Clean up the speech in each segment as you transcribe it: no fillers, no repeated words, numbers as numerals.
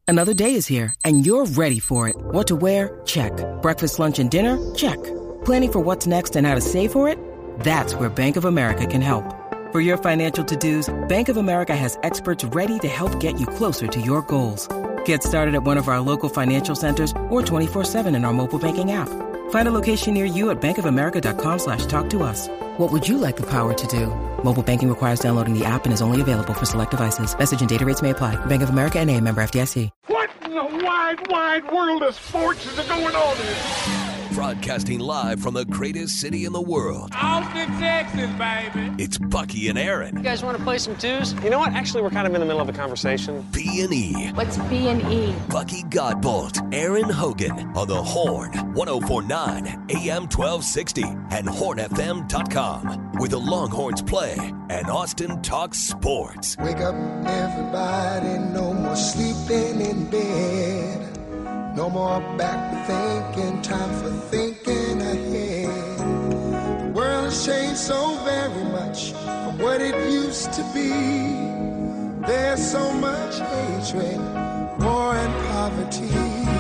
Another day is here, and you're ready for it. What to wear? Check. Breakfast, lunch, and dinner? Check. Planning for what's next and how to save for it? That's where Bank of America can help. For your financial to-dos, Bank of America has experts ready to help get you closer to your goals. Get started at one of our local financial centers or 24/7 in our mobile banking app. Find a location near you at bankofamerica.com/talktous. What would you like the power to do? Mobile banking requires downloading the app and is only available for select devices. Message and data rates may apply. Bank of America N.A., member FDIC. What in the wide world of sports is going on here? Broadcasting live from the greatest city in the world. Austin, Texas, baby. It's Bucky and Aaron. You guys want to play some twos? You know what? Actually, we're kind of in the middle of a conversation. B&E. What's B&E? Bucky Godbolt, Aaron Hogan on the Horn, 104.9 AM 1260 and hornfm.com, where the Longhorns play and Austin talks sports. Wake up, everybody, no more sleeping in bed. No more back thinking, time for thinking ahead. The world has changed so very much from what it used to be. There's so much hatred, war and poverty.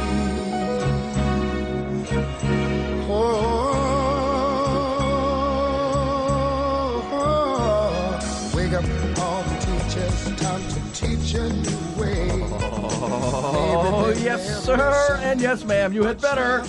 Wake up all the teachers, time to teach a new way. Oh, yes, sir, and yes, ma'am. You had better.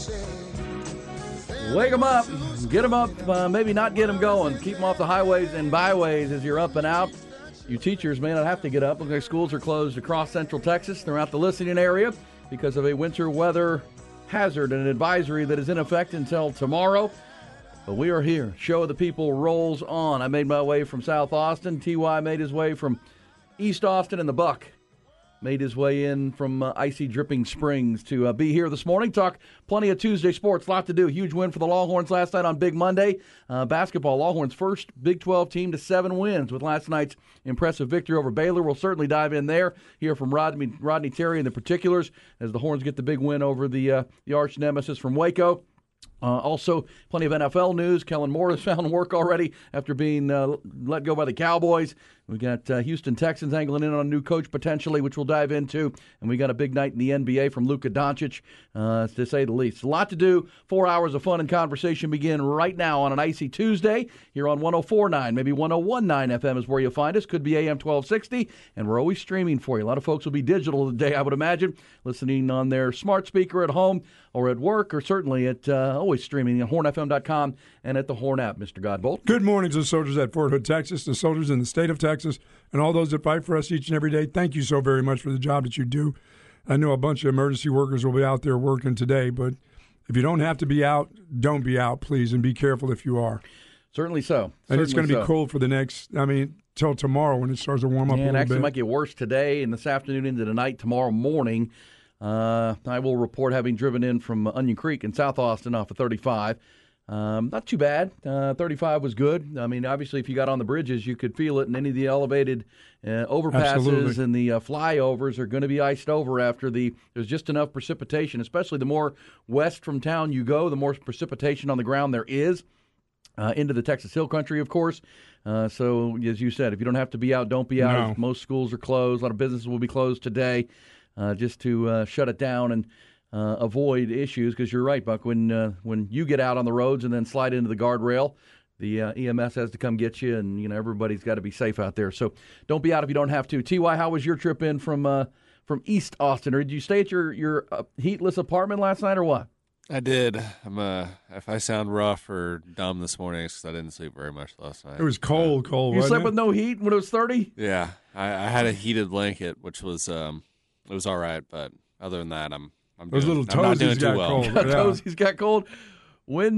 Wake them up. Get them up. Maybe not get them going. Keep them off the highways and byways as you're up and out. You teachers may not have to get up. Okay, schools are closed across Central Texas throughout the listening area because of a winter weather hazard and an advisory that is in effect until tomorrow. But we are here. Show of the People rolls on. I made my way from South Austin. T.Y. made his way from East Austin, and the Buck made his way in from icy Dripping Springs to be here this morning. Talk plenty of Tuesday sports. A lot to do. Huge win for the Longhorns last night on Big Monday. Basketball, Longhorns' first Big 12 team to 7 wins with last night's impressive victory over Baylor. We'll certainly dive in there, hear from Rodney Terry and the particulars as the Horns get the big win over the arch nemesis from Waco. Also, plenty of NFL news. Kellen Moore has found work already after being let go by the Cowboys. We got Houston Texans angling in on a new coach potentially, which we'll dive into. And we got a big night in the NBA from Luka Doncic, to say the least. A lot to do. 4 hours of fun and conversation begin right now on an icy Tuesday here on 104.9, maybe 101.9 FM is where you'll find us. Could be AM 1260, and we're always streaming for you. A lot of folks will be digital today, I would imagine, listening on their smart speaker at home or at work, or certainly at always streaming at hornfm.com and at the Horn app. Mr. Godbolt. Good morning to the soldiers at Fort Hood, Texas, the soldiers in the state of Texas, and all those that fight for us each and every day. Thank you so very much for the job that you do. I know a bunch of emergency workers will be out there working today, but if you don't have to be out, don't be out, please, and be careful if you are. Certainly so. And it's going to be cold for the next, till tomorrow when it starts to warm up a little bit. And actually it might get worse today and this afternoon into the night tomorrow morning. I will report having driven in from Onion Creek in South Austin off of 35. Not too bad. 35 was good. I mean, obviously, if you got on the bridges, you could feel it, and any of the elevated overpasses Absolutely. and the flyovers are going to be iced over after there's just enough precipitation, especially the more west from town you go, the more precipitation on the ground there is. Into the Texas Hill Country, of course. So, as you said, if you don't have to be out, don't be out. No. Most schools are closed. A lot of businesses will be closed today just to shut it down and avoid issues, because you're right, Buck. When you get out on the roads and then slide into the guardrail, the EMS has to come get you, and everybody's got to be safe out there. So don't be out if you don't have to. T.Y., how was your trip in from East Austin? Or did you stay at your heatless apartment last night, or what? I did. If I sound rough or dumb this morning, it's because I didn't sleep very much last night. It was cold. You slept with no heat when it was 30? Yeah, I had a heated blanket, which was it was all right, but other than that, I'm Those little not doing toesies too got well. cold. Toesies got cold. When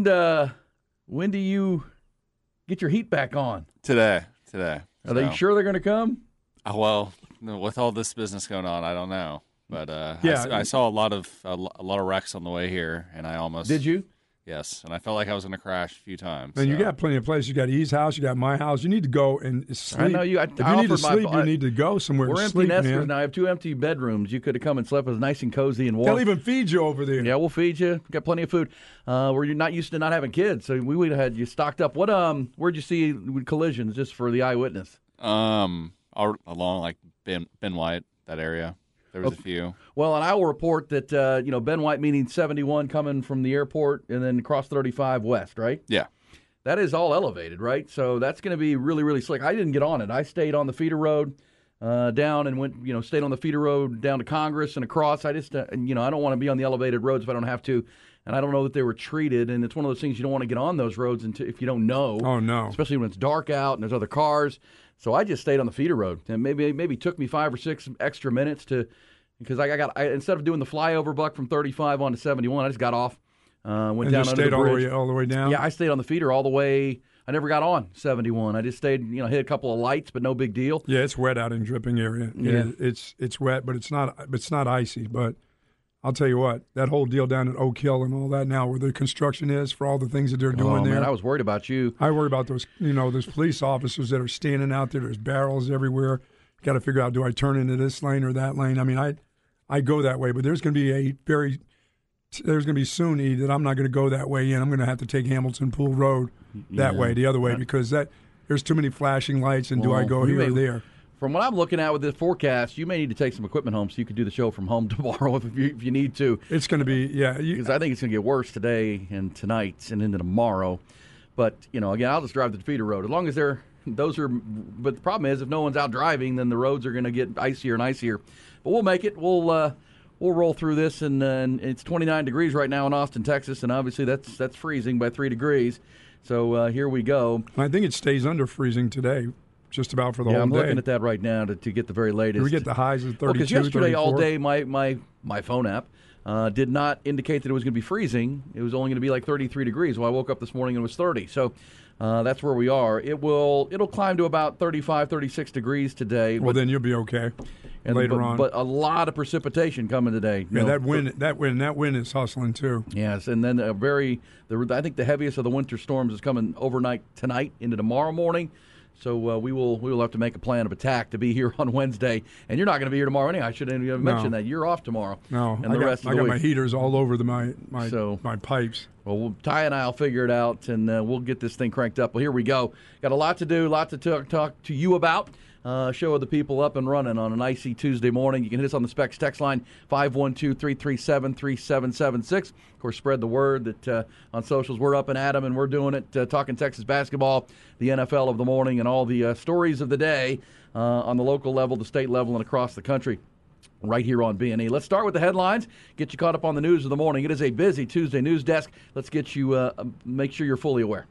do you get your heat back on? Today. Are they sure they're going to come? Well, with all this business going on, I don't know. But Yeah. I saw a lot of wrecks on the way here, and I almost Did you? Yes, and I felt like I was going to crash a few times. And you got plenty of places. You got E's house, you got my house. You need to go and sleep. I know you. If you need to sleep, you need to go somewhere We're to empty sleep, nesters man. now. I have 2 empty bedrooms. You could have come and slept. It was nice and cozy and warm. They'll even feed you over there. Yeah, we'll feed you. Got plenty of food. We're not used to not having kids, so we would have had you stocked up. What where'd you see collisions, just for the eyewitness? Along like Ben White, that area. There was a few. Well, and I will report that, Ben White meaning 71 coming from the airport and then across 35 west, right? Yeah. That is all elevated, right? So that's going to be really, really slick. I didn't get on it. I stayed on the feeder road down and went, stayed on the feeder road down to Congress and across. I just, I don't want to be on the elevated roads if I don't have to. And I don't know that they were treated. And it's one of those things you don't want to get on those roads if you don't know. Oh, no. Especially when it's dark out and there's other cars. So I just stayed on the feeder road. And maybe took me 5 or 6 extra minutes because I instead of doing the flyover buck from 35 on to 71, I just got off. Went down under the bridge. all the way down? Yeah, I stayed on the feeder all the way. I never got on 71. I just stayed, hit a couple of lights, but no big deal. Yeah, it's wet out in Dripping area. Yeah. It's wet, but it's not icy. But I'll tell you what, that whole deal down at Oak Hill and all that now, where the construction is for all the things that they're doing there. Man, I was worried about you. I worry about those police officers that are standing out there. There's barrels everywhere. Got to figure out, do I turn into this lane or that lane? I mean, I go that way, but there's going to be soon, E, that I'm not going to go that way in. I'm going to have to take Hamilton Pool Road that way, the other way, because there's too many flashing lights, and do I go here or there? From what I'm looking at with this forecast, you may need to take some equipment home so you can do the show from home tomorrow if you need to. It's going to be, because I think it's going to get worse today and tonight and into tomorrow. But, again, I'll just drive the feeder road. As long as but the problem is if no one's out driving, then the roads are going to get icier and icier. But we'll make it. We'll roll through this, and it's 29 degrees right now in Austin, Texas, and obviously that's freezing by 3 degrees. So here we go. I think it stays under freezing today, just about for the whole day. I'm looking at that right now to get the very latest. Did we get the highs of 32, because yesterday 34? all day my phone app did not indicate that it was going to be freezing. It was only going to be like 33 degrees. Well, I woke up this morning and it was 30. So that's where we are. It'll climb to about 35, 36 degrees today. Well, then you'll be okay. Later on, but a lot of precipitation coming today. Yeah, that wind is hustling too. Yes, and then I think the heaviest of the winter storms is coming overnight tonight into tomorrow morning. So we will have to make a plan of attack to be here on Wednesday. And you're not going to be here tomorrow anyway. I shouldn't have mentioned that. You're off tomorrow. No, and rest of the week. week. My heaters all over my pipes. Well, Ty and I will figure it out, and we'll get this thing cranked up. Well, here we go. Got a lot to do, lot to talk to you about. Show the people up and running on an icy Tuesday morning. You can hit us on the Specs text line, 512-337-3776. Of course, spread the word that on socials we're up and at 'em, and we're doing it, talking Texas basketball, the NFL of the morning, and all the stories of the day on the local level, the state level, and across the country. Right here on B&E. Let's start with the headlines. Get you caught up on the news of the morning. It is a busy Tuesday news desk. Let's get you, make sure you're fully aware.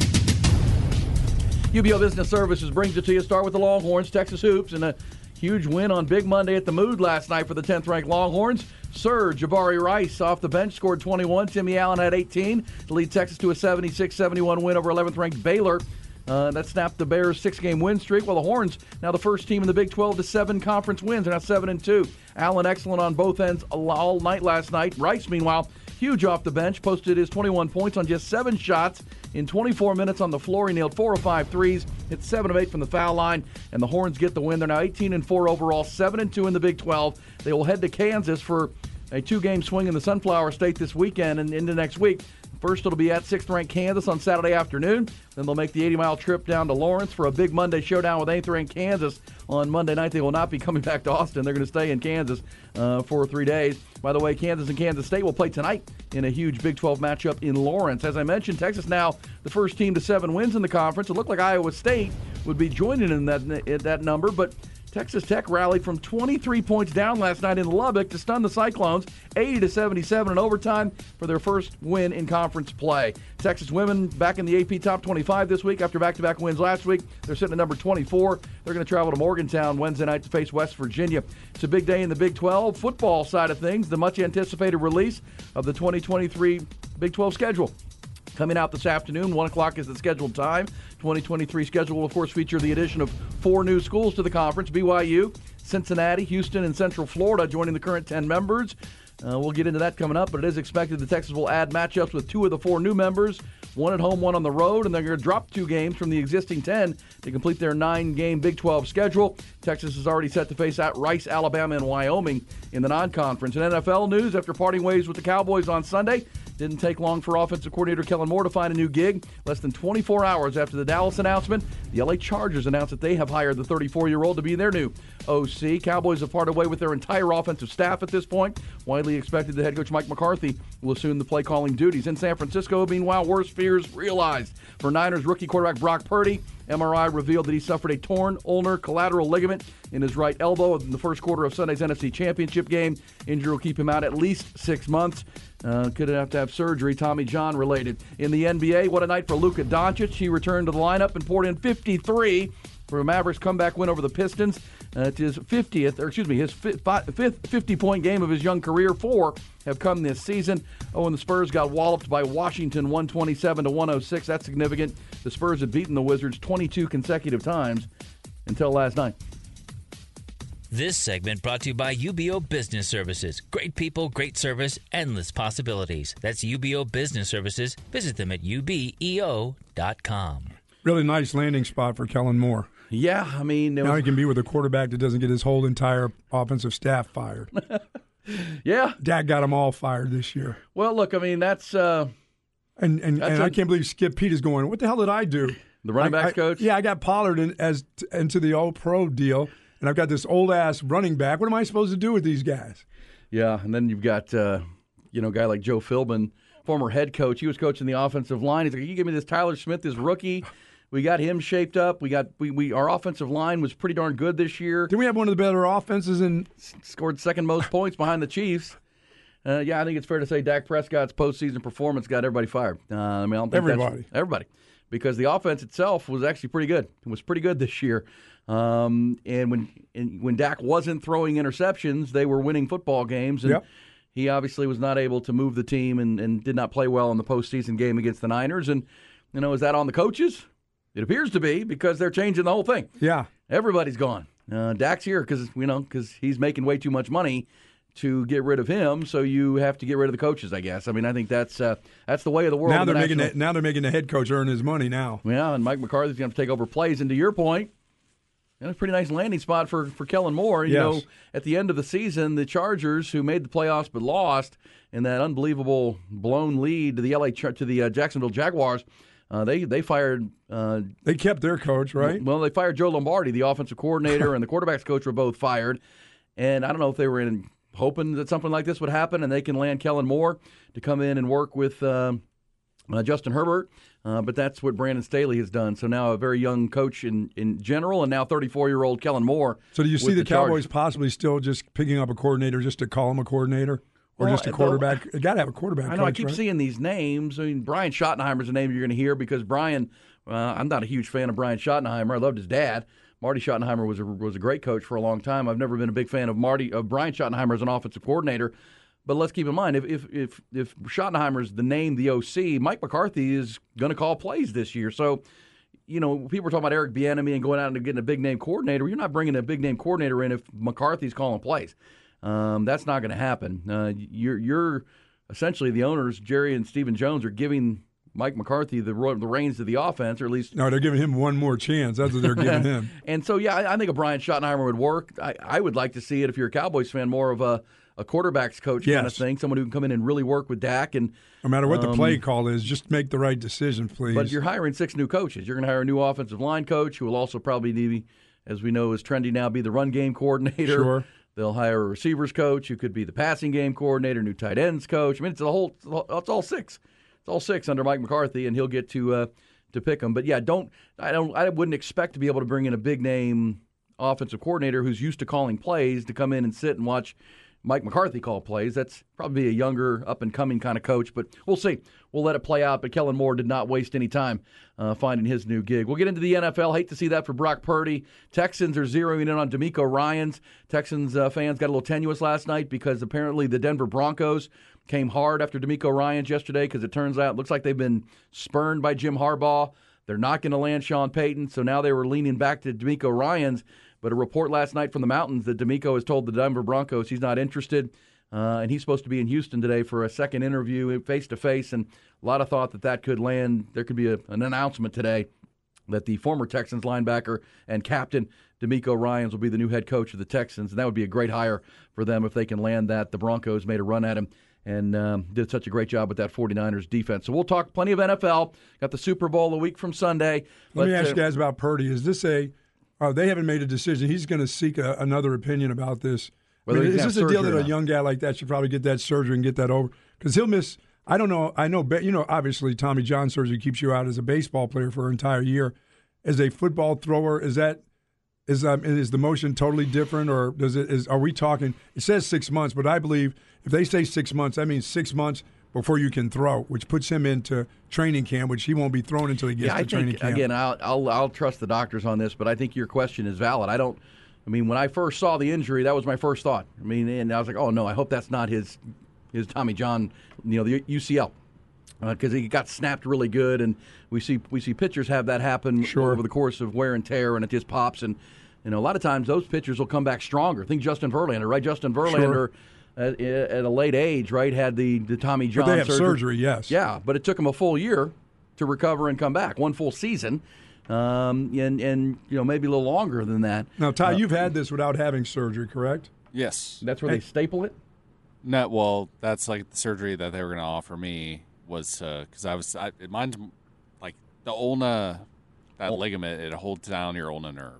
UBEO Business Services brings it to you. Start with the Longhorns, Texas Hoops, and a huge win on Big Monday at the Mood last night for the 10th-ranked Longhorns. Sir Jabari Rice off the bench scored 21. Timmy Allen had 18 to lead Texas to a 76-71 win over 11th-ranked Baylor. That snapped the Bears' 6-game win streak. Well, the Horns, now the first team in the Big 12 to 7 conference wins. They're now 7-2. Allen excellent on both ends all night last night. Rice, meanwhile, huge off the bench, posted his 21 points on just 7 shots in 24 minutes on the floor. He nailed 4 of 5 threes, hit 7 of 8 from the foul line, and the Horns get the win. They're now 18-4 overall, 7-2 in the Big 12. They will head to Kansas for a 2-game swing in the Sunflower State this weekend and into next week. First, it'll be at 6th-ranked Kansas on Saturday afternoon. Then they'll make the 80-mile trip down to Lawrence for a big Monday showdown with 8th-ranked Kansas on Monday night. They will not be coming back to Austin. They're going to stay in Kansas for 3 days. By the way, Kansas and Kansas State will play tonight in a huge Big 12 matchup in Lawrence. As I mentioned, Texas now the first team to 7 wins in the conference. It looked like Iowa State would be joining in that number, but Texas Tech rallied from 23 points down last night in Lubbock to stun the Cyclones, 80-77 in overtime for their first win in conference play. Texas women back in the AP Top 25 this week after back-to-back wins last week. They're sitting at number 24. They're going to travel to Morgantown Wednesday night to face West Virginia. It's a big day in the Big 12 football side of things, the much-anticipated release of the 2023 Big 12 schedule. Coming out this afternoon, 1 o'clock is the scheduled time. 2023 schedule will, of course, feature the addition of 4 new schools to the conference: BYU, Cincinnati, Houston, and Central Florida joining the current 10 members. We'll get into that coming up, but it is expected that Texas will add matchups with 2 of the 4 new members, 1 at home, 1 on the road, and they're going to drop 2 games from the existing 10 to complete their 9-game Big 12 schedule. Texas is already set to face at Rice, Alabama, and Wyoming in the non-conference. In NFL news, after parting ways with the Cowboys on Sunday, Didn't take long for offensive coordinator Kellen Moore to find a new gig. Less than 24 hours after the Dallas announcement, the LA Chargers announced that they have hired the 34-year-old to be their new OC. Cowboys have parted way with their entire offensive staff at this point. Widely expected that head coach Mike McCarthy will assume the play-calling duties. In San Francisco, meanwhile, worst fears realized for Niners rookie quarterback Brock Purdy. MRI revealed that he suffered a torn ulnar collateral ligament in his right elbow in the first quarter of Sunday's NFC Championship game. Injury will keep him out at least 6 months. Could have to have surgery, Tommy John related. In the NBA, what a night for Luka Doncic. He returned to the lineup and poured in 53 for a Mavericks comeback win over the Pistons. It's his 50th, or excuse me, his fifth 50-point game of his young career. 4 have come this season. And the Spurs got walloped by Washington 127-106. That's significant. The Spurs had beaten the Wizards 22 consecutive times until last night. This segment brought to you by UBO Business Services. Great people, great service, endless possibilities. That's UBO Business Services. Visit them at ubeo.com. Really nice landing spot for Kellen Moore. Yeah, I mean... Now he can be with a quarterback that doesn't get his whole entire offensive staff fired. Yeah. Dak got them all fired this year. Well, look, I mean, that's... And I can't believe Skip Pete is going, what the hell did I do? The running backs coach? Yeah, I got Pollard into the all-pro deal, and I've got this old-ass running back. What am I supposed to do with these guys? Yeah, and then you've got, a guy like Joe Philbin, former head coach. He was coaching the offensive line. He's like, you give me this Tyler Smith, this rookie. We got him shaped up. Our offensive line was pretty darn good this year. Didn't we have one of the better offenses and scored second most points behind the Chiefs? Yeah, I think it's fair to say Dak Prescott's postseason performance got everybody fired. I don't think everybody, because the offense itself was actually pretty good. It was pretty good this year. And when Dak wasn't throwing interceptions, they were winning football games. And he obviously was not able to move the team and did not play well in the postseason game against the Niners. And is that on the coaches? It appears to be, because they're changing the whole thing. Yeah. Everybody's gone. Dak's here because he's making way too much money to get rid of him, so you have to get rid of the coaches, I guess. I mean, I think that's the way of the world. Now they're making the head coach earn his money now. Yeah, and Mike McCarthy's going to take over plays. And to your point, a pretty nice landing spot for Kellen Moore. Yes. At the end of the season, the Chargers, who made the playoffs but lost in that unbelievable blown lead to the Jacksonville Jaguars, they fired. They kept their coach, right? Well, they fired Joe Lombardi, the offensive coordinator, and the quarterback's coach were both fired. And I don't know if they were hoping that something like this would happen, and they can land Kellen Moore to come in and work with Justin Herbert. But that's what Brandon Staley has done. So now a very young coach in general, and now 34-year-old Kellen Moore. So do you see the Cowboys possibly still just picking up a coordinator just to call him a coordinator? Or just a quarterback? You got to have a quarterback. I know. Coach, I keep seeing these names. I mean, Brian Schottenheimer's a name you're going to hear because Brian. I'm not a huge fan of Brian Schottenheimer. I loved his dad. Marty Schottenheimer was a great coach for a long time. I've never been a big fan of Brian Schottenheimer as an offensiare coordinator. But let's keep in mind, if Schottenheimer's the name, the OC, Mike McCarthy is going to call plays this year. So, people are talking about Eric Bieniemy and going out and getting a big name coordinator. You're not bringing a big name coordinator in if McCarthy's calling plays. That's not going to happen. You're essentially the owners, Jerry and Stephen Jones, are giving Mike McCarthy the reins of the offense, or at least no, they're giving him one more chance. That's what they're giving him. And so, I think a Brian Schottenheimer would work. I would like to see it if you're a Cowboys fan, more of a quarterback's coach kind of thing, someone who can come in and really work with Dak. And no matter what the play call is, just make the right decision, please. But you're hiring 6 new coaches. You're going to hire a new offensive line coach who will also probably be, as we know is trendy now, be the run game coordinator. Sure. They'll hire a receivers coach who could be the passing game coordinator, new tight ends coach. I mean, it's all 6. It's all 6 under Mike McCarthy, and he'll get to pick them. But yeah, I wouldn't expect to be able to bring in a big name offensive coordinator who's used to calling plays to come in and sit and watch Mike McCarthy call plays. That's probably a younger, up-and-coming kind of coach, but we'll see. We'll let it play out, but Kellen Moore did not waste any time finding his new gig. We'll get into the NFL. Hate to see that for Brock Purdy. Texans are zeroing in on DeMeco Ryans. Texans fans got a little tenuous last night because apparently the Denver Broncos came hard after DeMeco Ryans yesterday because it turns out it looks like they've been spurned by Jim Harbaugh. They're not going to land Sean Payton, so now they were leaning back to DeMeco Ryans. But a report last night from the mountains that DeMeco has told the Denver Broncos he's not interested, and he's supposed to be in Houston today for a second interview face-to-face, and a lot of thought that could land. There could be an announcement today that the former Texans linebacker and captain D'Amico Ryans will be the new head coach of the Texans, and that would be a great hire for them if they can land that. The Broncos made a run at him and did such a great job with that 49ers defense. So we'll talk plenty of NFL. Got the Super Bowl a week from Sunday. Let me ask you guys about Purdy. Is this they haven't made a decision. He's going to seek another opinion about this. Is this a deal that a young guy like that should probably get that surgery and get that over? Because he'll miss, I don't know, obviously Tommy John surgery keeps you out as a baseball player for an entire year. As a football thrower, is the motion totally different, or are we talking? It says 6 months, but I believe if they say 6 months, that means 6 months before you can throw, which puts him into training camp, which he won't be thrown until he gets to training camp. Again, I'll trust the doctors on this, but I think your question is valid. When I first saw the injury, that was my first thought. And I was like, oh no, I hope that's not his Tommy John, the UCL. Because he got snapped really good, and we see pitchers have that happen over the course of wear and tear, and it just pops. And a lot of times those pitchers will come back stronger. Think Justin Verlander, right? Justin Verlander at a late age, right, had the Tommy John surgery. But they have surgery, yes. Yeah, but it took him a full year to recover and come back, one full season, and maybe a little longer than that. Now, Ty, you've had this without having surgery, correct? Yes. That's where they staple it? No, well, that's like the surgery that they were going to offer me. Was because mine's like the ulna, that ligament, it holds down your ulnar nerve.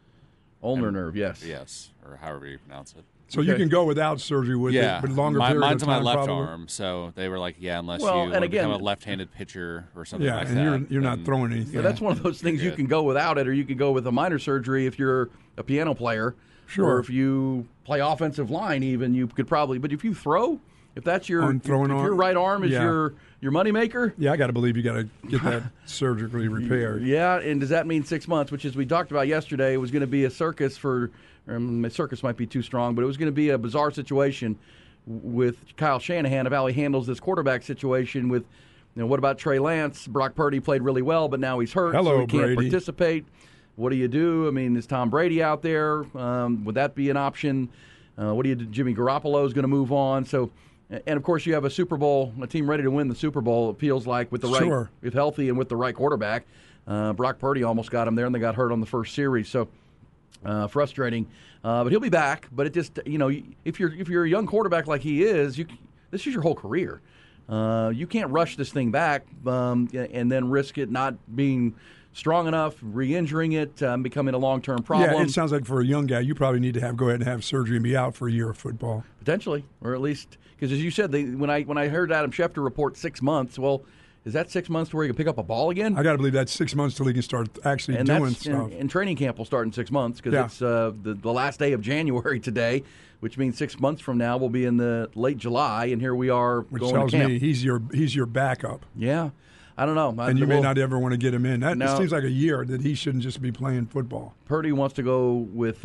Ulnar nerve, yes. Yes, or however you pronounce it. So you can go without surgery with it, but longer period mine's of time, on my left probably? arm, so they were like, unless you want to become a left-handed pitcher or something like that. Yeah, and you're not throwing anything. Yeah, that's one of those things you can go without it, or you can go with a minor surgery if you're a piano player. Sure. Or if you play offensive line even, you could probably, but if you throw, if that's your your right arm is your moneymaker. Yeah, I got to believe you got to get that surgically repaired. Yeah, and does that mean 6 months? Which, as we talked about yesterday, it was going to be a circus for. Circus might be too strong, but it was going to be a bizarre situation with Kyle Shanahan of how he handles this quarterback situation. With, what about Trey Lance? Brock Purdy played really well, but now he's hurt, so he can't participate. What do you do? Is Tom Brady out there? Would that be an option? What do you do? Jimmy Garoppolo is going to move on, so. And, of course, you have a Super Bowl, a team ready to win the Super Bowl, it feels like, with the right, if healthy and with the right quarterback. Brock Purdy almost got him there, and they got hurt on the first series. So, frustrating. But he'll be back. But it just, if you're a young quarterback like he is, this is your whole career. You can't rush this thing back and then risk it not being strong enough, re-injuring it, becoming a long-term problem. Yeah, it sounds like for a young guy, you probably need to go ahead and have surgery and be out for a year of football. Potentially, or at least, because as you said, when I heard Adam Schefter report 6 months, well, is that 6 months to where he can pick up a ball again? I got to believe that's 6 months till he can start actually doing stuff. And training camp will start in 6 months because it's the last day of January today, which means 6 months from now we'll be in the late July, and here we are which going to camp. Which tells me he's your backup. Yeah. I don't know. And you may not ever want to get him in. It seems like a year that he shouldn't just be playing football. Purdy wants to go with,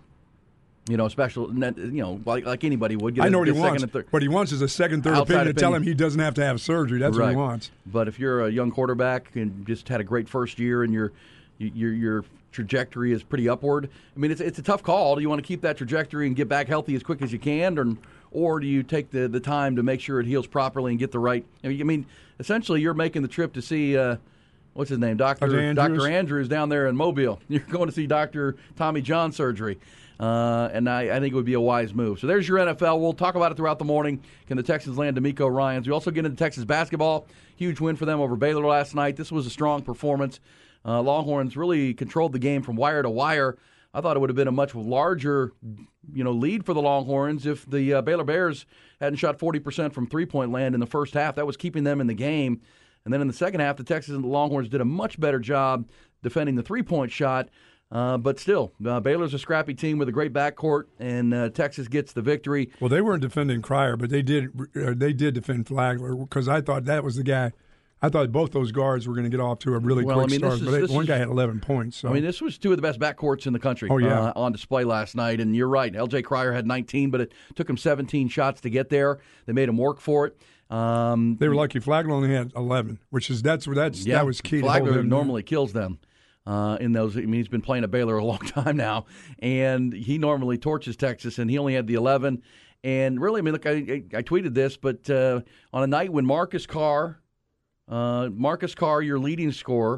special, like anybody would. I know what he wants. What he wants is a second, third opinion to tell him he doesn't have to have surgery. That's what he wants. But if you're a young quarterback and just had a great first year and your trajectory is pretty upward, it's a tough call. Do you want to keep that trajectory and get back healthy as quick as you can, or do you take the time to make sure it heals properly and get the right? Essentially, you're making the trip to see what's his name, Dr. Andrews down there in Mobile. You're going to see Dr. Tommy John surgery, and I think it would be a wise move. So there's your NFL. We'll talk about it throughout the morning. Can the Texans land D'Amico Ryans? We also get into Texas basketball. Huge win for them over Baylor last night. This was a strong performance. Longhorns really controlled the game from wire to wire. I thought it would have been a much larger, lead for the Longhorns if the Baylor Bears hadn't shot 40% from three-point land in the first half. That was keeping them in the game. And then in the second half, the Texas and the Longhorns did a much better job defending the three-point shot. But still, Baylor's a scrappy team with a great backcourt, and Texas gets the victory. Well, they weren't defending Cryer, but they did defend Flagler because I thought that was the guy. I thought both those guards were going to get off to a really quick start, but one guy had 11 points. So. This was two of the best backcourts in the country on display last night. And you're right, L.J. Cryer had 19, but it took him 17 shots to get there. They made him work for it. They were lucky. Flagler only had 11, that was key. Flagler normally kills them in those. He's been playing at Baylor a long time now, and he normally torches Texas, and he only had the 11. And really, I tweeted this, but on a night when Marcus Carr, your leading scorer,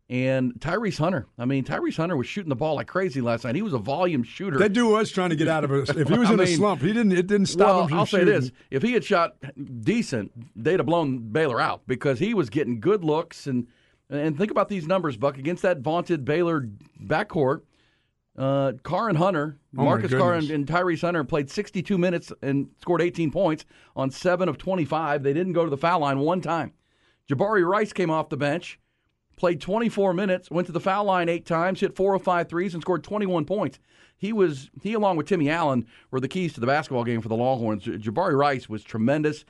And Tyrese Hunter. I mean, Tyrese Hunter was shooting the ball like crazy last night. He was a volume shooter. That dude was trying to get out of it. If he was in a slump, it didn't stop him from shooting. I'll say this. If he had shot decent, they'd have blown Baylor out because he was getting good looks. And think about these numbers, Buck, against that vaunted Baylor backcourt. Carr and Hunter, Marcus Carr and Tyrese Hunter played 62 minutes and scored 18 points on 7 of 25. They didn't go to the foul line one time. Jabari Rice came off the bench, played 24 minutes, went to the foul line 8 times, hit 4 of 5 threes, and scored 21 points. He along with Timmy Allen were the keys to the basketball game for the Longhorns. Jabari Rice was tremendous.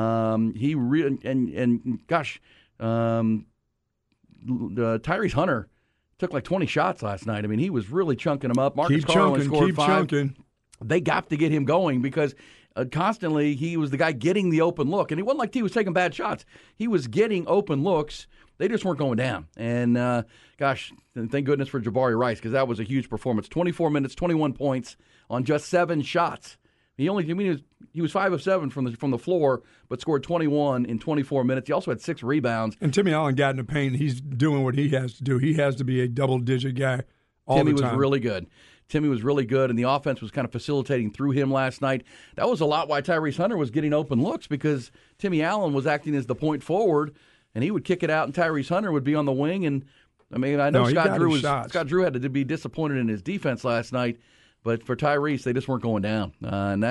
Tyrese Hunter took like 20 shots last night. I mean, he was really chunking them up. Marcus Carr scored 5. Chunking. They got to get him going because constantly he was the guy getting the open look. And it wasn't like he was taking bad shots. He was getting open looks. They just weren't going down. And, thank goodness for Jabari Rice because that was a huge performance. 24 minutes, 21 points on just 7 shots. He was 5 of 7 from the floor, but scored 21 in 24 minutes. He also had 6 rebounds. And Timmy Allen got in the paint. He's doing what he has to do. He has to be a double-digit guy all the time. Timmy was really good. Timmy was really good, and the offense was kind of facilitating through him last night. That was a lot why Tyrese Hunter was getting open looks because Timmy Allen was acting as the point forward, and he would kick it out, and Tyrese Hunter would be on the wing. And I mean, I know Scott Drew had to be disappointed in his defense last night. But for Tyrese, they just weren't going down. And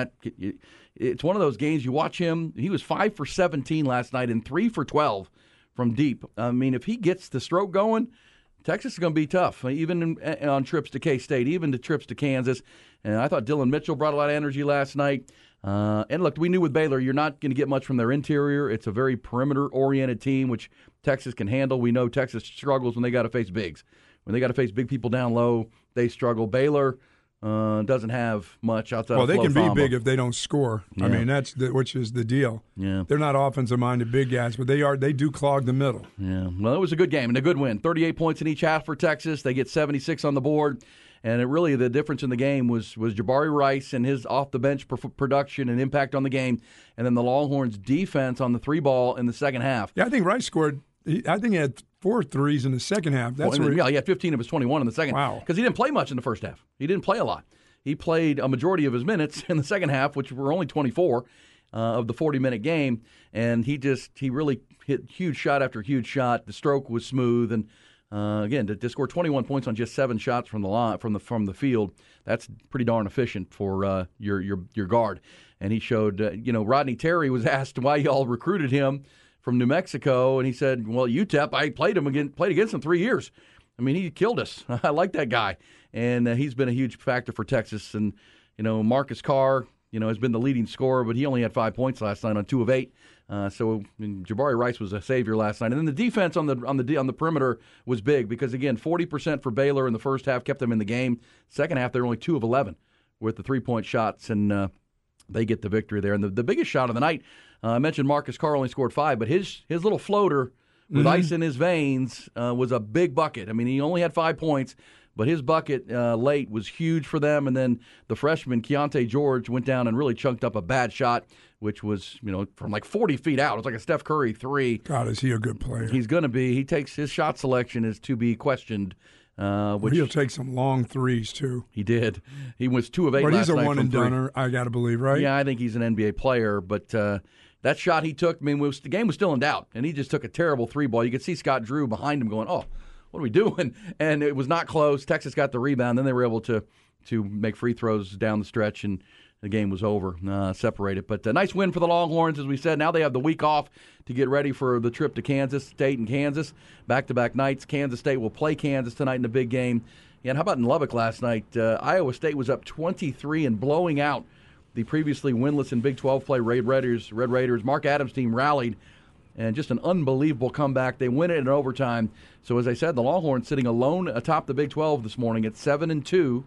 it's one of those games, you watch him, he was 5 for 17 last night and 3 for 12 from deep. I mean, if he gets the stroke going, Texas is going to be tough, even on trips to K-State, even to trips to Kansas. And I thought Dylan Mitchell brought a lot of energy last night. And look, we knew with Baylor, you're not going to get much from their interior. It's a very perimeter-oriented team, which Texas can handle. We know Texas struggles when they got to face bigs. When they got to face big people down low, they struggle. Baylor doesn't have much outside of Flo they can Thamba. be big if they don't score. Yeah. I mean, which is the deal. Yeah. They're not offensive-minded big guys, but they do clog the middle. Yeah. Well, it was a good game and a good win. 38 points in each half for Texas. They get 76 on the board. And the difference in the game was Jabari Rice and his off-the-bench production and impact on the game, and then the Longhorns' defense on the 3-ball in the second half. Yeah, I think Rice scored. I think he had 4 threes in the second half. He had 15 of his 21 in the second. Wow. Because he didn't play much in the first half. He didn't play a lot. He played a majority of his minutes in the second half, which were only 24 of the 40-minute game, and he really hit huge shot after huge shot. The stroke was smooth, and again, to score 21 points on just 7 shots from the line from the field, that's pretty darn efficient for your guard. And he showed. Rodney Terry was asked why y'all recruited him from New Mexico, and he said, "Well, UTEP, I played against him 3 years. I mean, he killed us. I like that guy, and he's been a huge factor for Texas. And Marcus Carr, has been the leading scorer, but he only had 5 points last night on 2 of 8. So Jabari Rice was a savior last night. And then the defense on the perimeter was big because, again, 40% for Baylor in the first half kept them in the game. Second half, they were only 2 of 11 with the 3-point shots, and they get the victory there. And the biggest shot of the night, I mentioned Marcus Carr only scored 5, but his little floater with ice in his veins was a big bucket. I mean, he only had 5 points, but his bucket late was huge for them. And then the freshman, Keontae George, went down and really chunked up a bad shot, which was, from like 40 feet out. It was like a Steph Curry 3. God, is he a good player? He's going to be. He takes his shot selection is to be questioned. He'll take some long threes, too. He did. He was 2 of 8 last night. But he's a one-and-doner, I got to believe, right? Yeah, I think he's an NBA player. But that shot he took, the game was still in doubt, and he just took a terrible 3-ball. You could see Scott Drew behind him going, oh, what are we doing? And it was not close. Texas got the rebound. Then they were able to make free throws down the stretch, and the game was over, separated. But a nice win for the Longhorns, as we said. Now they have the week off to get ready for the trip to Kansas State and Kansas. Back-to-back nights. Kansas State will play Kansas tonight in the big game. Yeah, and how about in Lubbock last night? Iowa State was up 23 and blowing out the previously winless in Big 12 play Red Raiders. Mark Adams' team rallied, and just an unbelievable comeback. They win it in overtime. So, as I said, the Longhorns sitting alone atop the Big 12 this morning at 7-2.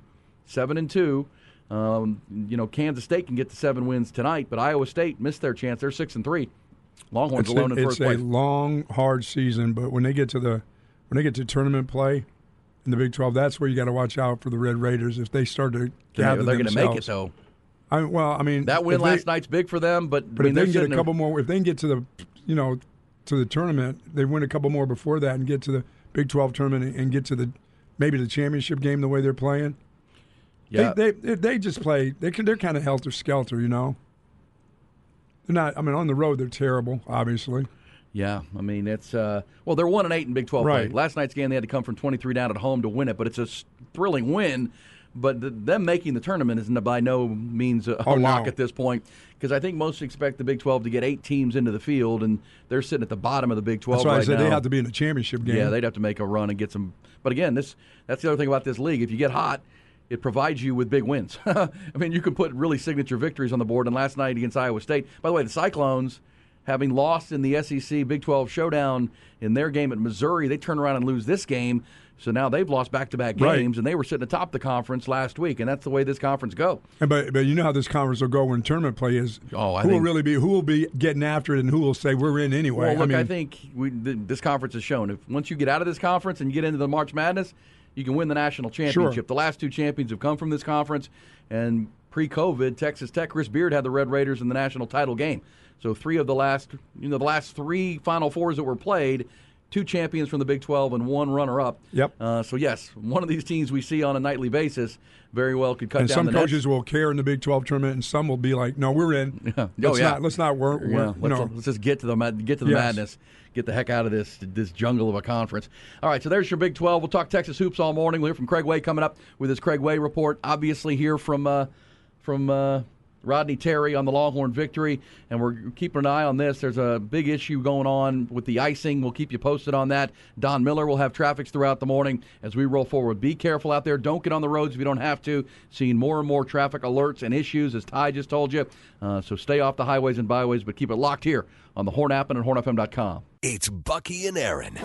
7-2. Kansas State can get to 7 wins tonight, but Iowa State missed their chance. They're 6-3. Longhorns alone in first place. It's a long, hard season, but when they get to tournament play in the Big 12, that's where you got to watch out for the Red Raiders if they start to gather themselves. They're going to make it though. That win last night's big for them, but if they can get a couple more, if they can get to the to the tournament, they win a couple more before that and get to the Big 12 tournament and get to maybe the championship game the way they're playing. Yeah. They just play. They're kind of helter skelter, you know. They're not. I mean, on the road they're terrible, obviously. Yeah, I mean it's they're 1-8 in Big 12 play. Last night's game they had to come from 23 down at home to win it, but it's a thrilling win. But them making the tournament is by no means a lock at this point, because I think most expect the Big 12 to get 8 teams into the field, and they're sitting at the bottom of the Big 12 That's why right I said now. they have to be in the championship game. Yeah, they'd have to make a run and get some. But again, that's the other thing about this league. If you get hot, it provides you with big wins. I mean, you can put really signature victories on the board. And last night against Iowa State, by the way, the Cyclones, having lost in the SEC Big 12 showdown in their game at Missouri, they turn around and lose this game. So now they've lost back-to-back games, and they were sitting atop the conference last week, and that's the way this conference go. But you know how this conference will go when tournament play is. Who will be getting after it, and who will say we're in anyway. Well, look, I think this conference has shown if once you get out of this conference and you get into the March Madness, you can win the national championship. Sure. The last 2 champions have come from this conference, and pre-COVID, Texas Tech, Chris Beard had the Red Raiders in the national title game. So 3 of the last 3 Final Fours that were played, 2 champions from the Big 12 and 1 runner-up. Yep. So, yes, one of these teams we see on a nightly basis very well could cut down the nets. And some coaches will care in the Big 12 tournament, and some will be like, no, we're in. Let's not work. Let's just get to the madness. Get the heck out of this jungle of a conference. All right, so there's your Big 12. We'll talk Texas hoops all morning. We'll hear from Craig Way coming up with his Craig Way report. Obviously hear from Rodney Terry on the Longhorn victory, and we're keeping an eye on this. There's a big issue going on with the icing. We'll keep you posted on that. Don Miller will have traffic throughout the morning as we roll forward. Be careful out there. Don't get on the roads if you don't have to. Seeing more and more traffic alerts and issues, as Ty just told you. So stay off the highways and byways, but keep it locked here on the Horn app and at hornfm.com. It's Bucky and Aaron.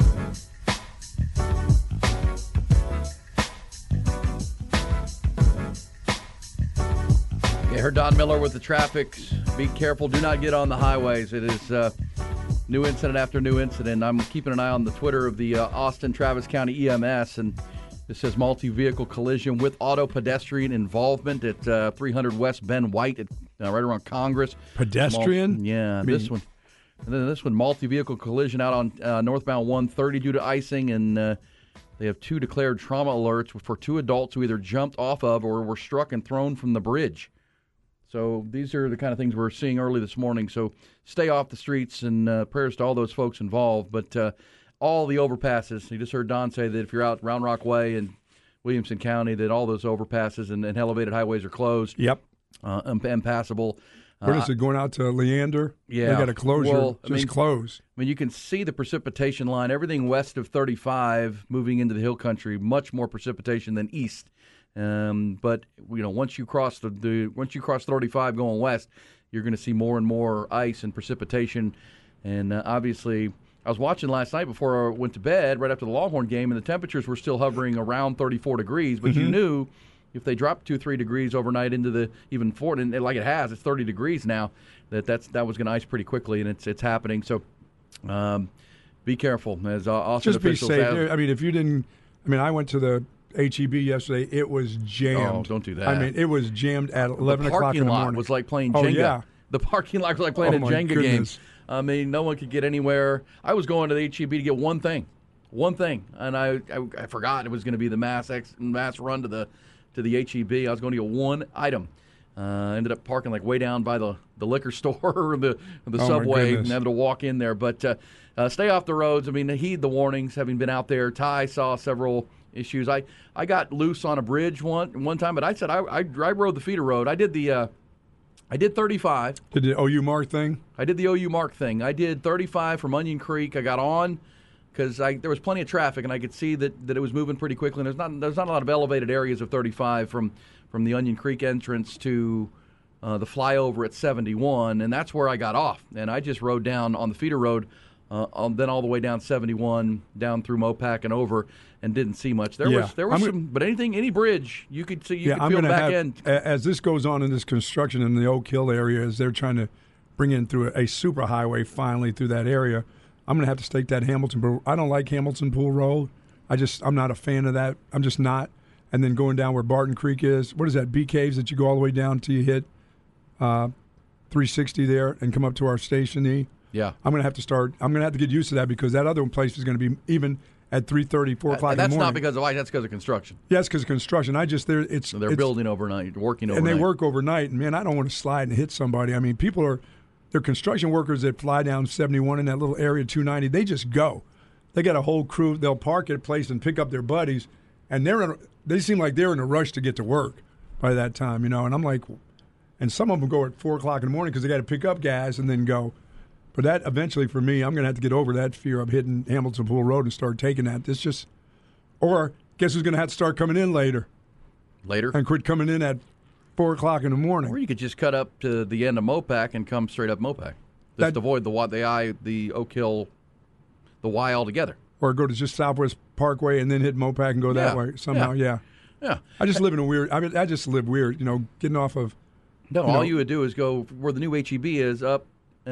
Yeah, heard Don Miller with the traffic. Be careful. Do not get on the highways. It is new incident after new incident. I'm keeping an eye on the Twitter of the Austin Travis County EMS, and this says multi-vehicle collision with auto pedestrian involvement at 300 West Ben White, right around Congress. Pedestrian? This one. And then this one, multi-vehicle collision out on northbound 130 due to icing, and they have 2 declared trauma alerts for 2 adults who either jumped off of or were struck and thrown from the bridge. So these are the kind of things we're seeing early this morning. So stay off the streets, and prayers to all those folks involved. But all the overpasses, you just heard Don say that if you're out Round Rock Way in Williamson County, that all those overpasses and elevated highways are closed. Yep. Impassable. What is it, going out to Leander? Yeah. They got a closure. Close. I mean, you can see the precipitation line. Everything west of 35 moving into the hill country, much more precipitation than east. But once you cross once you cross 35 going west, you're going to see more and more ice and precipitation. And obviously, I was watching last night before I went to bed, right after the Longhorn game, and the temperatures were still hovering around 34 degrees. But you knew if they dropped 2-3 degrees overnight into the even 4, and like it has, it's 30 degrees now. That was going to ice pretty quickly, and it's happening. So be careful as Austin just be officials safe. have. I mean, if you didn't, I went to the HEB yesterday. It was jammed. Oh, don't do that. I mean, it was jammed at 11 o'clock in the morning. The parking lot was like playing Jenga. Oh, yeah. The parking lot was like playing a Jenga game. I mean, no one could get anywhere. I was going to the HEB to get one thing, and I forgot it was going to be the mass run to the HEB. I was going to get one item. Ended up parking like way down by the liquor store or the subway, and having to walk in there. But stay off the roads. I mean, heed the warnings. Having been out there, Ty saw several issues. I got loose on a bridge one time, but I said I rode the feeder road. I did 35. Did the OU Mark thing? I did the OU Mark thing. I did 35 from Onion Creek. I got on because there was plenty of traffic, and I could see that it was moving pretty quickly. And there's not a lot of elevated areas of 35 from the Onion Creek entrance to the flyover at 71, and that's where I got off. And I just rode down on the feeder road, then all the way down 71, down through Mopac and over, and didn't see much. There was some, but any bridge you could see, you could feel the back end. As this goes on in this construction in the Oak Hill area, as they're trying to bring in through a super highway finally through that area, I'm going to have to stake that Hamilton Pool. I don't like Hamilton Pool Road. I'm not a fan of that. I'm just not. And then going down where Barton Creek is, what is that, Bee Caves that you go all the way down till you hit 360 there and come up to our station E? Yeah. I'm going to have to get used to that because that other place is going to be even at 3:30, 4 o'clock in the morning. That's not because of ice. That's because of construction. Yes, because of construction. They're building overnight, working overnight. And they work overnight. And, man, I don't want to slide and hit somebody. I mean, they're construction workers that fly down 71 in that little area 290. They just go. They got a whole crew. They'll park at a place and pick up their buddies. And they seem like they're in a rush to get to work by that time, And I'm like, and some of them go at 4 o'clock in the morning because they got to pick up guys and then go. But that eventually, for me, I'm going to have to get over that fear of hitting Hamilton Pool Road and start taking that. It's just, or guess who's going to have to start coming in later? And quit coming in at 4 o'clock in the morning. Or you could just cut up to the end of Mopac and come straight up Mopac. Just avoid the Oak Hill, the Y altogether. Or go to just Southwest Parkway and then hit Mopac and go that way somehow. Yeah. I just live in a weird. I just live weird. Getting off of. No, all you would do is go where the new HEB is up.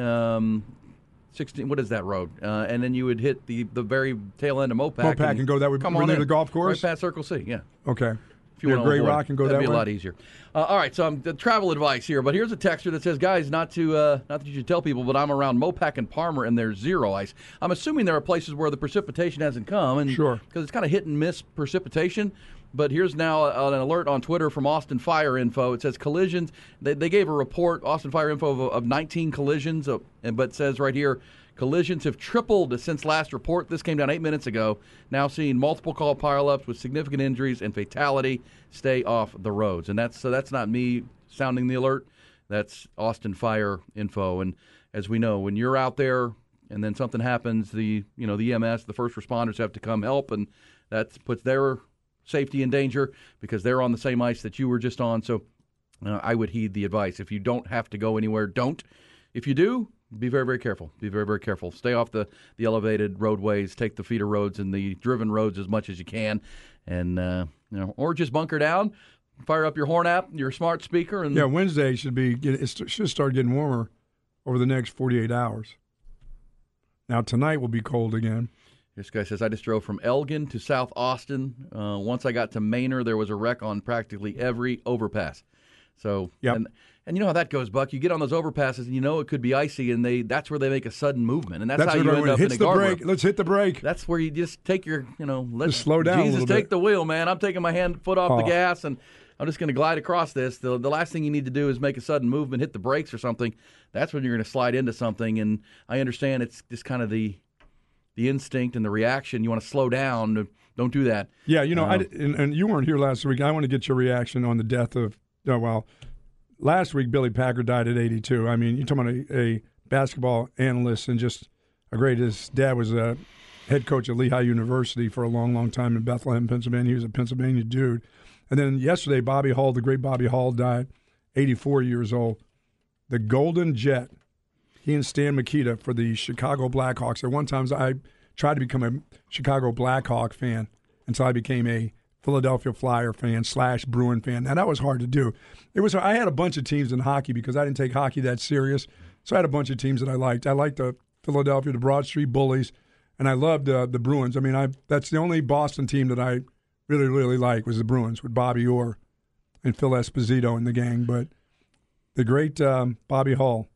16. What is that road? And then you would hit the very tail end of Mopac. And go that way. Come on near in. the golf course. Right past Circle C. Yeah. Okay. If you want Gray Rock and go that way. That'd be a lot easier. All right, so the travel advice here. But here's a texter that says, guys, not that you should tell people, but I'm around Mopac and Palmer and there's zero ice. I'm assuming there are places where the precipitation hasn't come, and sure, because it's kind of hit and miss precipitation. But here's now an alert on Twitter from Austin Fire Info. It says collisions. They gave a report, Austin Fire Info, of 19 collisions, but it says right here, collisions have tripled since last report. This came down 8 minutes ago. Now seeing multiple car pileups with significant injuries and fatality. Stay off the roads. And that's not me sounding the alert. That's Austin Fire Info. And as we know, when you're out there and then something happens, the EMS, the first responders have to come help, and that puts their safety in danger because they're on the same ice that you were just on. So I would heed the advice. If you don't have to go anywhere, don't. If you do, be very, very careful. Be very, very careful. Stay off the elevated roadways. Take the feeder roads and the driven roads as much as you can, and or just bunker down. Fire up your horn app, your smart speaker, and Wednesday should start getting warmer over the next 48 hours. Now tonight will be cold again. This guy says, I just drove from Elgin to South Austin. Once I got to Manor, there was a wreck on practically every overpass. So, and you know how that goes, Buck. You get on those overpasses, and it could be icy, and that's where they make a sudden movement, and that's how you end up in a guardrail. Let's hit the brake. That's where you just take your, let's just slow down. Jesus, take the wheel, man. I'm taking my foot off the gas, and I'm just going to glide across this. The last thing you need to do is make a sudden movement, hit the brakes or something. That's when you're going to slide into something. And I understand it's just kind of the instinct and the reaction. You want to slow down. Don't do that. Yeah, and you weren't here last week. I want to get your reaction on the death of. Last week, Billy Packer died at 82. I mean, you're talking about a basketball analyst and just a great. His dad was a head coach at Lehigh University for a long, long time in Bethlehem, Pennsylvania. He was a Pennsylvania dude. And then yesterday, Bobby Hall, the great Bobby Hall, died, 84 years old. The Golden Jet, he and Stan Mikita for the Chicago Blackhawks. At one time, I tried to become a Chicago Blackhawk fan until I became a Philadelphia Flyer fan / Bruin fan. Now, that was hard to do. I had a bunch of teams in hockey because I didn't take hockey that serious. So I had a bunch of teams that I liked. I liked the Philadelphia, the Broad Street Bullies, and I loved the Bruins. I mean, that's the only Boston team that I really, really liked was the Bruins with Bobby Orr and Phil Esposito and the gang. But the great Bobby Hall.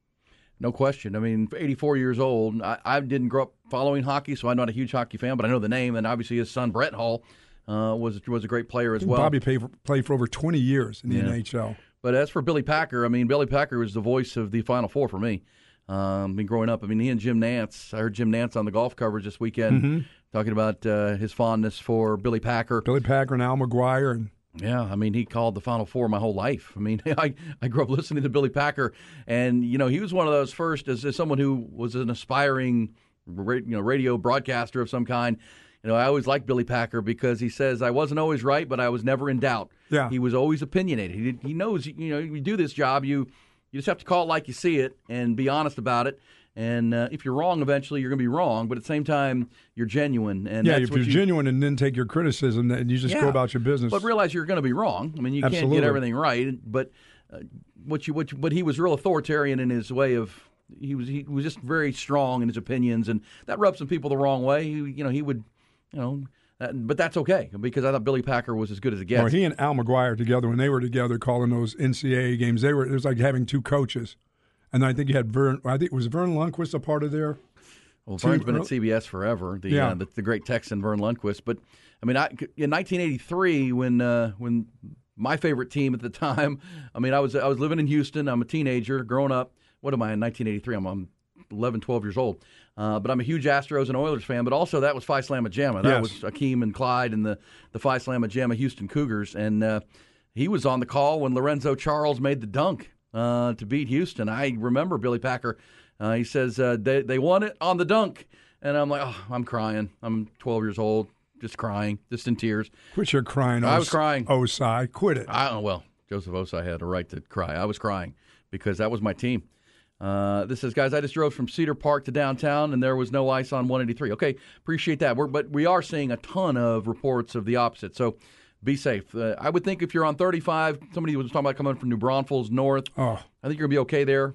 No question. I mean, 84 years old. I didn't grow up following hockey, so I'm not a huge hockey fan, but I know the name, and obviously his son, Brett Hall, was a great player as well. Bobby played for over 20 years in the NHL. But as for Billy Packer, I mean, Billy Packer was the voice of the Final Four for me. Growing up, I mean, he and Jim Nantz. I heard Jim Nantz on the golf coverage this weekend talking about his fondness for Billy Packer. Billy Packer and Al McGuire. Yeah, I mean, he called the Final Four my whole life. I mean, I grew up listening to Billy Packer, and he was one of those first as someone who was an aspiring radio broadcaster of some kind. I always liked Billy Packer because he says, I wasn't always right, but I was never in doubt. Yeah. He was always opinionated. He knows, you do this job, you just have to call it like you see it and be honest about it. And if you're wrong, eventually you're going to be wrong. But at the same time, you're genuine. And if you're genuine and then take your criticism, and you just go about your business. But realize you're going to be wrong. I mean, you can't get everything right. But but he was real authoritarian in his way of. He was just very strong in his opinions, and that rubbed some people the wrong way. He would. But that's okay because I thought Billy Packer was as good as it gets. Well, he and Al McGuire together, when they were together calling those NCAA games, it was like having two coaches. And I think you had Vern. I think was Vern Lundquist a part of their Well, Vern's been at CBS forever. The great Texan Vern Lundquist. But I mean, in 1983, when my favorite team at the time, I mean, I was living in Houston. I'm a teenager, growing up. What am I in 1983? I'm 11, 12 years old. But I'm a huge Astros and Oilers fan. But also, that was Phi Slamma Jamma. That was Akeem and Clyde and the Phi Slamma Jamma Houston Cougars. And he was on the call when Lorenzo Charles made the dunk to beat Houston. I remember Billy Packer. He says they won it on the dunk. And I'm like, oh, I'm crying. I'm 12 years old, just crying, just in tears. Quit your crying. I was crying. Osai, quit it. Well, Joseph Osai had a right to cry. I was crying because that was my team. This says, guys, I just drove from Cedar Park to downtown, and there was no ice on 183. Okay, appreciate that. But we are seeing a ton of reports of the opposite, so be safe. I would think if you're on 35, somebody was talking about coming from New Braunfels north. I think you're going to be okay there.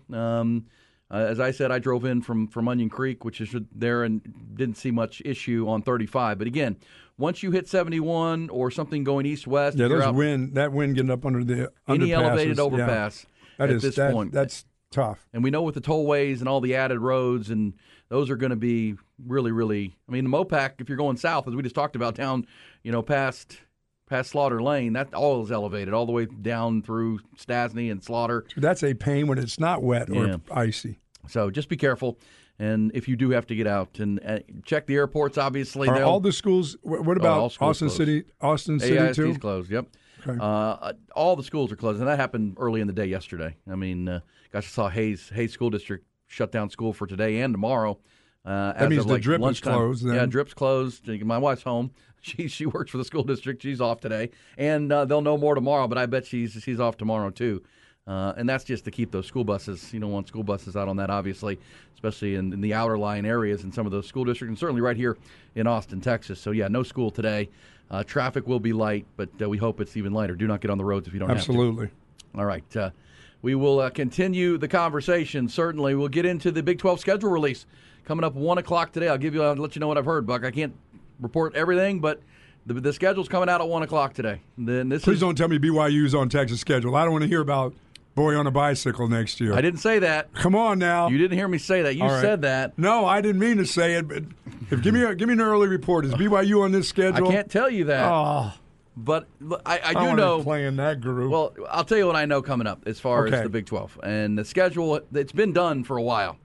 As I said, I drove in from Onion Creek, which is there, and didn't see much issue on 35. But again, once you hit 71 or something going east-west, that wind getting up under the any elevated overpass at this point. That's tough. And we know with the tollways and all the added roads, and those are going to be really, really. I mean, the Mopac, if you're going south, as we just talked about, down, past Slaughter Lane, that all is elevated all the way down through Stasny and Slaughter. So that's a pain when it's not wet or icy. So just be careful, and if you do have to get out, and check the airports. Obviously, are all the schools? What about Austin City? Austin City AISD's too. Closed. Yep. Okay. All the schools are closed, and that happened early in the day yesterday. I mean, gosh, I saw Hayes School District shut down school for today and tomorrow. That means the Drip is closed. Then. Yeah, Drip's closed. My wife's home. She works for the school district. She's off today, and they'll know more tomorrow. But I bet she's off tomorrow too. And that's just to keep those school buses. You don't want school buses out on that, obviously, especially in the outer line areas in some of those school districts, and certainly right here in Austin, Texas. So, yeah, no school today. Traffic will be light, but we hope it's even lighter. Do not get on the roads if you don't have to. Absolutely. All right. We will continue the conversation, certainly. We'll get into the Big 12 schedule release coming up 1 o'clock today. I'll let you know what I've heard, Buck. I can't report everything, but the schedule's coming out at 1 o'clock today. Please don't tell me BYU's on Texas schedule. I don't want to hear about boy on a bicycle next year. I didn't say that. Come on now. You didn't hear me say that. You said that. No, I didn't mean to say it. But give me an early report. Is BYU on this schedule? I can't tell you that. Oh. But I do know. Playing that group. Well, I'll tell you what I know coming up as far as the Big 12 and the schedule. It's been done for a while,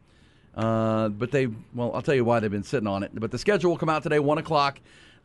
but I'll tell you why they've been sitting on it. But the schedule will come out today, 1 o'clock.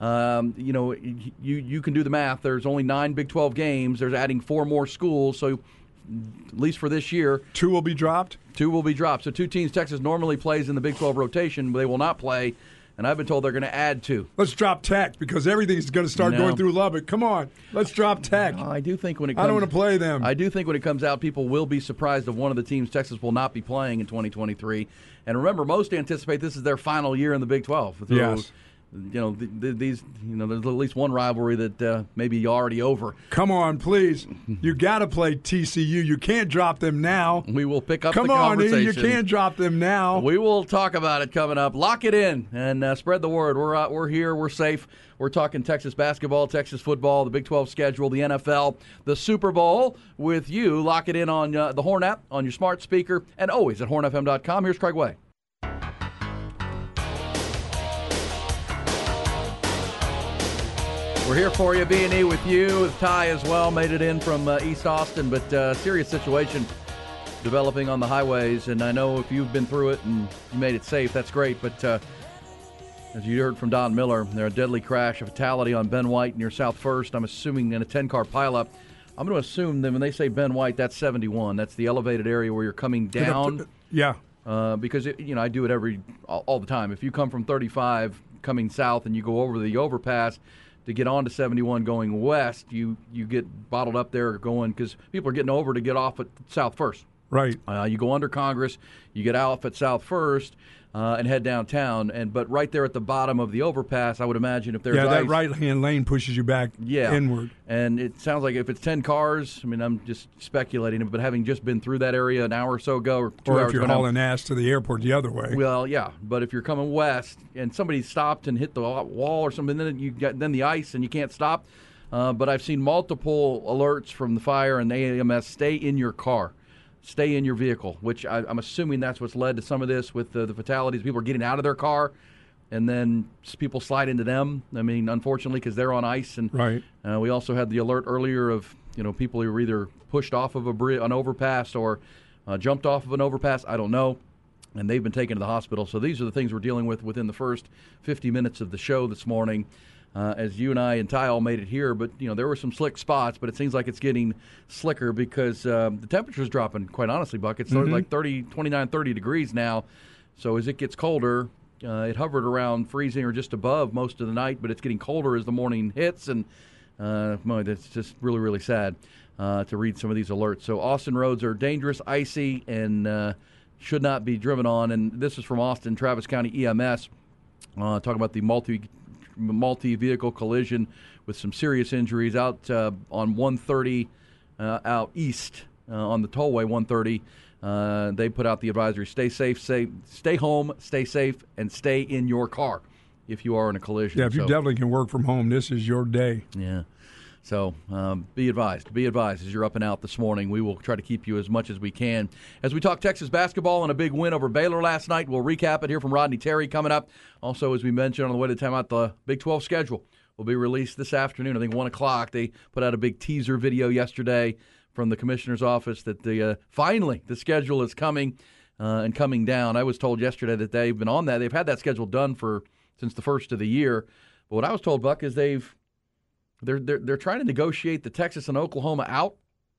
You can do the math. There's only 9 Big 12 games. There's adding 4 more schools, so at least for this year, 2 will be dropped. 2 will be dropped. So 2 teams Texas normally plays in the Big 12 rotation, but they will not play. And I've been told they're going to add 2. Let's drop Tech because everything's going to start going through Lubbock. Come on, let's drop Tech. I do think when it comes, I don't want to play them. I do think when it comes out, people will be surprised of one of the teams Texas will not be playing in 2023. And remember, most anticipate this is their final year in the Big 12. So, yes. There's at least one rivalry that maybe already over. Come on, please. You got to play TCU. You can't drop them now. We will pick up the conversation. Come on, you can't drop them now. We will talk about it coming up. Lock it in and spread the word. We're here. We're safe. We're talking Texas basketball, Texas football, the Big 12 schedule, the NFL, the Super Bowl with you. Lock it in on the Horn app, on your smart speaker, and always at hornfm.com. Here's Craig Way. We're here for you, B&E with you, with Ty as well. Made it in from East Austin, but serious situation developing on the highways. And I know if you've been through it and you made it safe, that's great. But as you heard from Don Miller, there's a deadly crash, a fatality on Ben White near South First. I'm assuming in a 10-car pileup. I'm going to assume that when they say Ben White, that's 71. That's the elevated area where you're coming down. Yeah. Because I do it all the time. If you come from 35 coming south and you go over the overpass to get on to 71 going west, you get bottled up there going because people are getting over to get off at South First. Right. You go under Congress, you get off at South First, and head downtown. But right there at the bottom of the overpass, I would imagine if there's ice, that right-hand lane pushes you back inward. And it sounds like if it's 10 cars, I mean, I'm just speculating, but having just been through that area an hour or so ago, or 2 hours if you're ago hauling ass to the airport the other way. Well, yeah, but if you're coming west and somebody stopped and hit the wall or something, then the ice and you can't stop. But I've seen multiple alerts from the fire and the AMS, stay in your car. stay in your vehicle, which I'm assuming that's what's led to some of this with the fatalities. People are getting out of their car, and then people slide into them. I mean, unfortunately, because they're on ice. And right. We also had the alert earlier of people who were either pushed off of an overpass or jumped off of an overpass. I don't know. And they've been taken to the hospital. So these are the things we're dealing with within the first 50 minutes of the show this morning. As you and I and Ty all made it here, but there were some slick spots, but it seems like it's getting slicker because the temperature's dropping, quite honestly, Buck. It's like 29, 30 degrees now. So as it gets colder, it hovered around freezing or just above most of the night, but it's getting colder as the morning hits, and it's just really, really sad to read some of these alerts. So Austin roads are dangerous, icy, and should not be driven on. And this is from Austin, Travis County EMS, talking about the multi-vehicle collision with some serious injuries out on 130 out east on the tollway 130. They put out the advisory: stay safe, stay home, stay safe, and stay in your car if you are in a collision. Yeah, if you definitely can work from home, this is your day. Yeah. So be advised. Be advised as you're up and out this morning. We will try to keep you as much as we can. As we talk Texas basketball and a big win over Baylor last night, we'll recap it here from Rodney Terry coming up. Also, as we mentioned on the way to timeout, the Big 12 schedule will be released this afternoon. I think 1 o'clock. They put out a big teaser video yesterday from the commissioner's office that finally the schedule is coming and coming down. I was told yesterday that they've been on that. They've had that schedule done since the first of the year. But what I was told, Buck, is they're trying to negotiate the Texas and Oklahoma out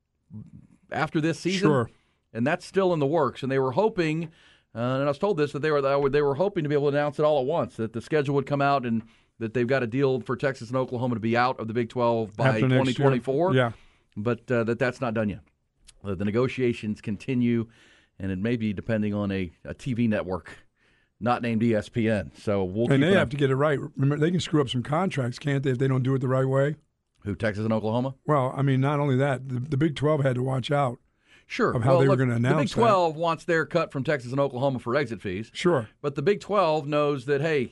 after this season. Sure. And that's still in the works. And they were hoping, and I was told this, that they were hoping to be able to announce it all at once, that the schedule would come out and that they've got a deal for Texas and Oklahoma to be out of the Big 12 by 2024. Yeah. But that's not done yet. The negotiations continue, and it may be depending on a TV network not named ESPN. So and they have to get it right. Remember, they can screw up some contracts, can't they, if they don't do it the right way? Who, Texas and Oklahoma? Well, I mean, not only that, the Big 12 had to watch out. Sure. Of how they were going to announce the Big 12 wants their cut from Texas and Oklahoma for exit fees. Sure. But the Big 12 knows that, hey,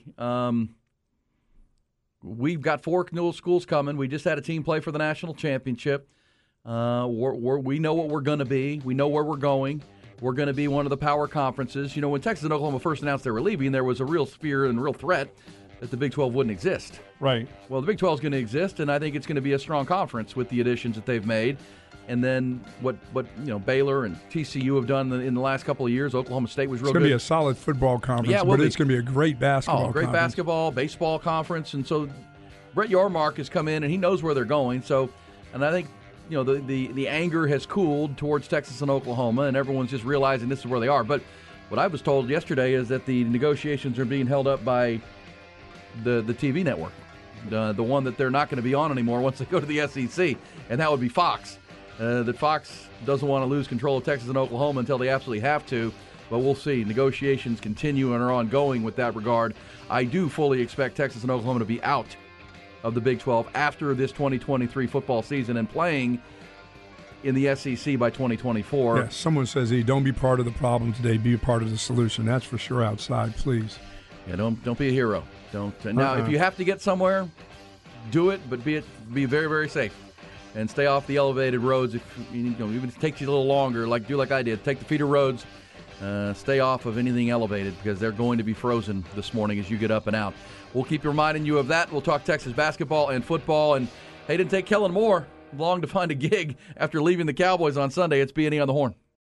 we've got 4 new schools coming. We just had a team play for the national championship. We know what we're going to be. We know where we're going. We're going to be one of the power conferences. When Texas and Oklahoma first announced they were leaving, there was a real fear and real threat that the Big 12 wouldn't exist. Right. Well, the Big 12 is going to exist, and I think it's going to be a strong conference with the additions that they've made. And then what Baylor and TCU have done in the last couple of years. Oklahoma State was real good. It's going to be a solid football conference, but it's going to be a great basketball conference. Great basketball, baseball conference. And so Brett Yormark has come in, and he knows where they're going. So, and I think the anger has cooled towards Texas and Oklahoma, and everyone's just realizing this is where they are. But what I was told yesterday is that the negotiations are being held up by the TV network, the one that they're not going to be on anymore once they go to the SEC, and that would be Fox. That Fox doesn't want to lose control of Texas and Oklahoma until they absolutely have to, but we'll see. Negotiations continue and are ongoing with that regard. I do fully expect Texas and Oklahoma to be out of the Big 12 after this 2023 football season and playing in the SEC by 2024. Yes, someone says, don't be part of the problem today, be a part of the solution. That's for sure outside, please. Yeah, don't be a hero. Don't. Now, if you have to get somewhere, do it, but be very, very safe. And stay off the elevated roads. Even if it takes you a little longer, do like I did. Take the feeder roads. Stay off of anything elevated because they're going to be frozen this morning as you get up and out. We'll keep reminding you of that. We'll talk Texas basketball and football. And hey, didn't take Kellen Moore long to find a gig after leaving the Cowboys on Sunday. It's B&E on the Horn.